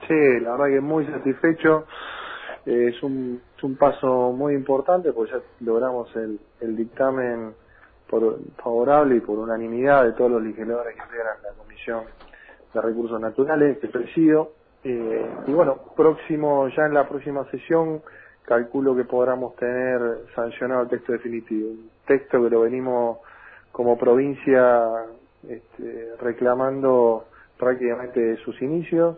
Sí, la verdad que muy satisfecho. Es un paso muy importante, porque ya logramos el dictamen favorable y por unanimidad de todos los legisladores que integran la Comisión de Recursos Naturales que presido. Y bueno, ya en la próxima sesión calculo que podamos tener sancionado el texto definitivo. Un texto que lo venimos como provincia reclamando prácticamente de sus inicios.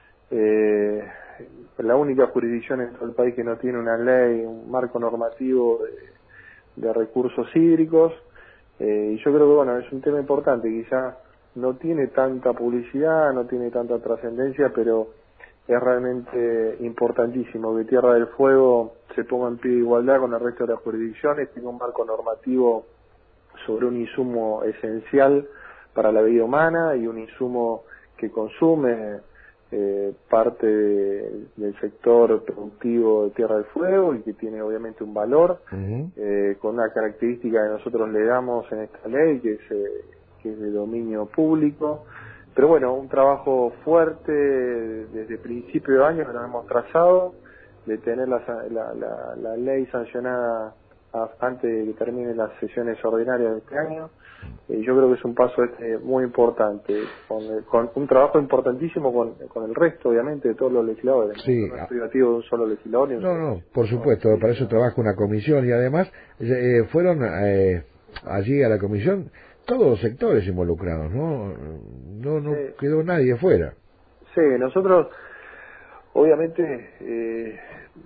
La única jurisdicción en todo el país que no tiene una ley, un marco normativo de recursos hídricos, y yo creo que bueno, es un tema importante, quizá no tiene tanta publicidad, no tiene tanta trascendencia, pero es realmente importantísimo que Tierra del Fuego se ponga en pie de igualdad con el resto de las jurisdicciones, tenga un marco normativo sobre un insumo esencial para la vida humana y un insumo que consume parte del sector productivo de Tierra del Fuego y que tiene obviamente un valor, con una característica que nosotros le damos en esta ley, que es de dominio público. Pero bueno, un trabajo fuerte desde principio de año que nos hemos trazado, de tener la ley sancionada antes de que terminen las sesiones ordinarias de este año. Yo creo que es un paso muy importante, con un trabajo importantísimo con el resto, obviamente, de todos los legisladores. Sí. No es privativo de un solo legislador. No, por supuesto, para eso trabaja una comisión y además fueron allí a la comisión todos los sectores involucrados, no quedó nadie fuera. Sí, nosotros, obviamente,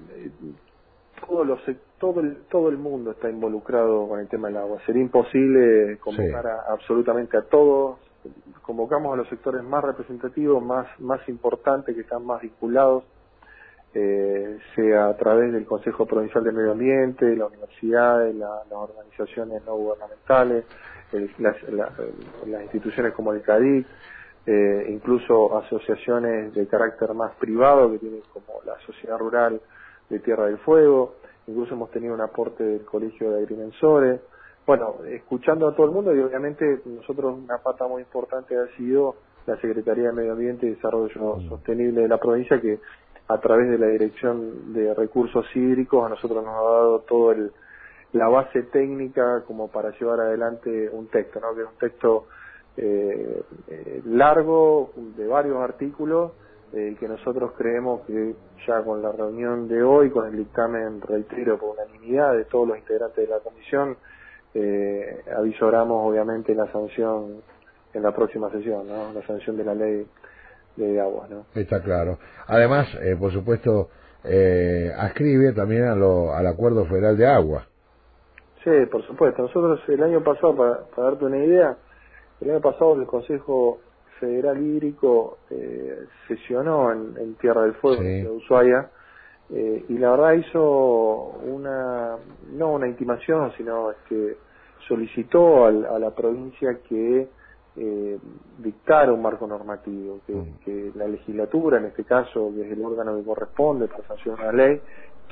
todo el mundo está involucrado con el tema del agua. Sería imposible convocar absolutamente a todos. Convocamos a los sectores más representativos, más importantes, que están más vinculados, sea a través del Consejo Provincial de Medio Ambiente, las universidades, las organizaciones no gubernamentales, las instituciones como el CADIC, incluso asociaciones de carácter más privado que tienen como la Sociedad Rural de Tierra del Fuego. Incluso hemos tenido un aporte del Colegio de Agrimensores. Bueno, escuchando a todo el mundo, y obviamente nosotros una pata muy importante ha sido la Secretaría de Medio Ambiente y Desarrollo Sostenible de la provincia, que a través de la Dirección de Recursos Hídricos a nosotros nos ha dado todo la base técnica como para llevar adelante un texto, ¿no? Que es un texto largo, de varios artículos, que nosotros creemos que ya con la reunión de hoy, con el dictamen, reitero, por unanimidad de todos los integrantes de la comisión, avisoramos obviamente la sanción en la próxima sesión, ¿no? La sanción de la ley de aguas, ¿no? Está claro. Además, por supuesto, ascribe también al Acuerdo Federal de Agua. Sí, por supuesto. Nosotros el año pasado, para darte una idea, el año pasado el Consejo Federal Hídrico sesionó en Tierra del Fuego, en Ushuaia, y la verdad hizo no una intimación, sino solicitó a la provincia que dictara un marco normativo, que la legislatura, en este caso, que es el órgano que corresponde para sancionar la ley,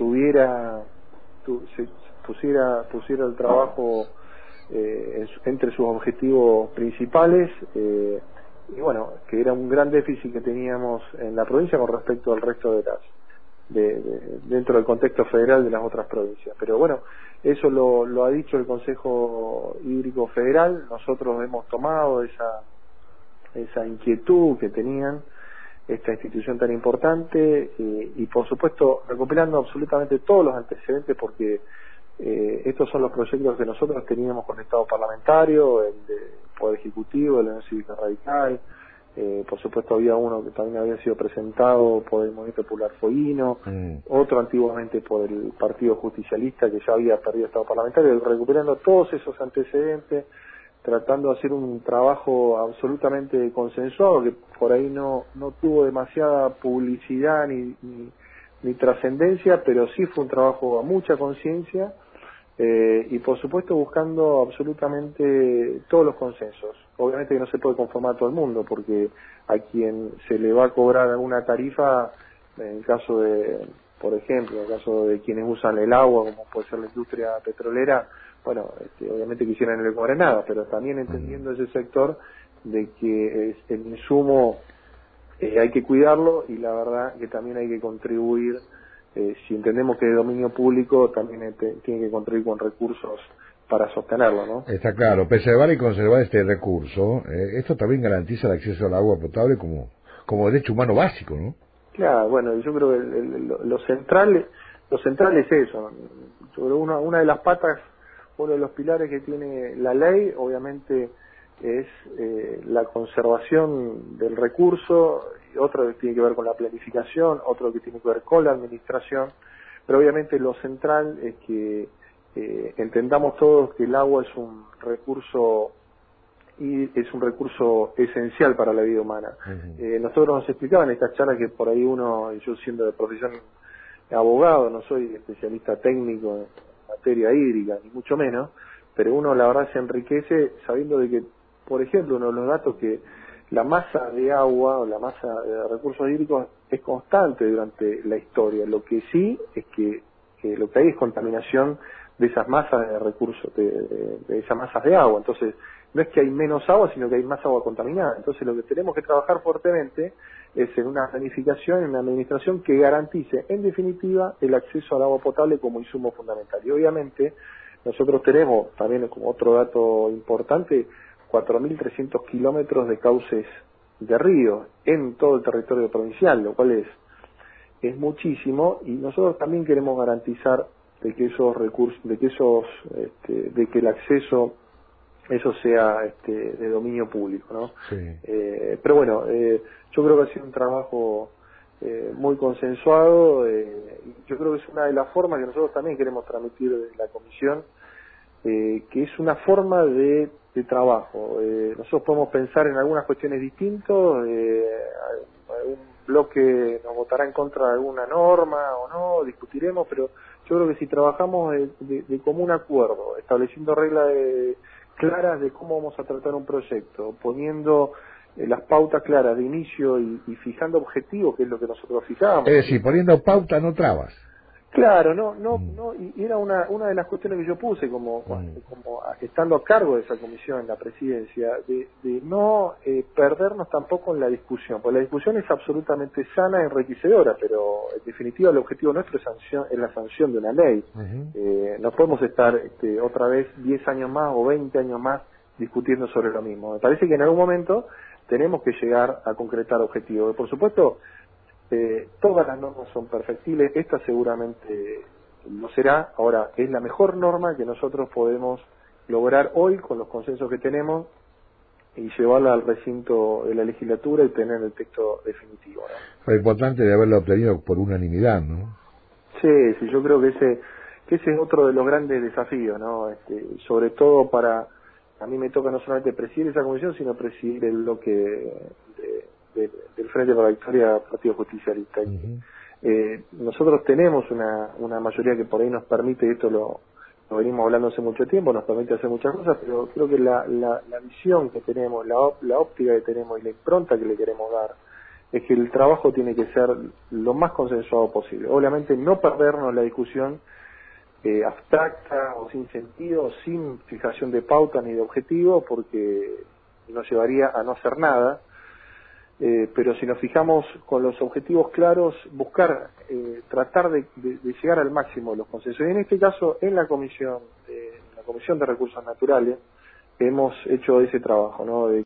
pusiera el trabajo entre sus objetivos principales, y bueno, que era un gran déficit que teníamos en la provincia con respecto al resto dentro del contexto federal de las otras provincias. Pero bueno, eso lo ha dicho el Consejo Hídrico Federal. Nosotros hemos tomado esa inquietud que tenían esta institución tan importante, y por supuesto recopilando absolutamente todos los antecedentes, porque estos son los proyectos que nosotros teníamos con el Estado parlamentario, el de Poder Ejecutivo, el de la Unión Cívica Radical. Por supuesto había uno que también había sido presentado por el Movimiento Popular Fueguino, otro antiguamente por el Partido Justicialista, que ya había perdido Estado parlamentario, recuperando todos esos antecedentes, tratando de hacer un trabajo absolutamente consensuado, que por ahí no tuvo demasiada publicidad ni trascendencia, pero sí fue un trabajo a mucha conciencia, y por supuesto buscando absolutamente todos los consensos. Obviamente que no se puede conformar a todo el mundo, porque a quien se le va a cobrar alguna tarifa, en el caso por ejemplo, en el caso de quienes usan el agua, como puede ser la industria petrolera, bueno, obviamente quisieran no le cobren nada, pero también entendiendo ese sector de que el insumo hay que cuidarlo y la verdad que también hay que contribuir, si entendemos que es dominio público, también tiene que contribuir con recursos para sostenerlo, ¿no? Está claro, preservar y conservar este recurso, esto también garantiza el acceso al agua potable como derecho humano básico, ¿no? Claro, bueno, yo creo que lo central es eso. Yo creo una de las patas, uno de los pilares que tiene la ley, obviamente, es la conservación del recurso, y otro que tiene que ver con la planificación, otro que tiene que ver con la administración, pero obviamente lo central es que entendamos todos que el agua es un recurso y es un recurso esencial para la vida humana. Nosotros nos explicaban en estas charlas que por ahí uno, yo siendo de profesión abogado, no soy especialista técnico en materia hídrica, ni mucho menos, pero uno la verdad se enriquece sabiendo de que, por ejemplo, uno de los datos que la masa de agua o la masa de recursos hídricos es constante durante la historia. Lo que sí es que lo que hay es contaminación de esas masas de recursos, de esas masas de agua. Entonces, no es que hay menos agua, sino que hay más agua contaminada. Entonces, lo que tenemos que trabajar fuertemente es en una planificación, en una administración que garantice, en definitiva, el acceso al agua potable como insumo fundamental. Y obviamente, nosotros tenemos, también como otro dato importante, 4.300 kilómetros de cauces de río en todo el territorio provincial, lo cual es muchísimo, y nosotros también queremos garantizar de que esos recursos, de que el acceso eso sea de dominio público, ¿no? Sí. Pero bueno, yo creo que ha sido un trabajo muy consensuado, yo creo que es una de las formas que nosotros también queremos transmitir de la comisión, que es una forma de trabajo. Nosotros podemos pensar en algunas cuestiones distintas, algún bloque nos votará en contra de alguna norma o no, discutiremos, pero yo creo que si trabajamos de común acuerdo, estableciendo reglas claras de cómo vamos a tratar un proyecto, poniendo las pautas claras de inicio y fijando objetivos, que es lo que nosotros fijamos. Es decir, poniendo pauta, no trabas. Claro, no, y era una de las cuestiones que yo puse como estando a cargo de esa comisión en la presidencia, de no perdernos tampoco en la discusión, porque la discusión es absolutamente sana y enriquecedora, pero en definitiva el objetivo nuestro es la sanción de una ley. No podemos estar otra vez 10 años más o 20 años más discutiendo sobre lo mismo. Me parece que en algún momento tenemos que llegar a concretar objetivos. Por supuesto, todas las normas son perfectibles, esta seguramente no será. Ahora, es la mejor norma que nosotros podemos lograr hoy con los consensos que tenemos y llevarla al recinto de la legislatura y tener el texto definitivo, ¿no? Fue importante de haberlo obtenido por unanimidad, ¿no? Sí, yo creo que ese es otro de los grandes desafíos, ¿no? Sobre todo a mí me toca no solamente presidir esa comisión, sino presidir el bloque del Frente para la Victoria Partido Justicialista. Nosotros tenemos una mayoría que por ahí nos permite, y esto lo venimos hablando hace mucho tiempo, nos permite hacer muchas cosas, pero creo que la visión que tenemos, la óptica que tenemos y la impronta que le queremos dar es que el trabajo tiene que ser lo más consensuado posible. Obviamente no perdernos la discusión abstracta o sin sentido, sin fijación de pauta ni de objetivo, porque nos llevaría a no hacer nada. Pero si nos fijamos con los objetivos claros, buscar, tratar de llegar al máximo de los consensos. Y en este caso, en la Comisión de Recursos Naturales, hemos hecho ese trabajo, ¿no?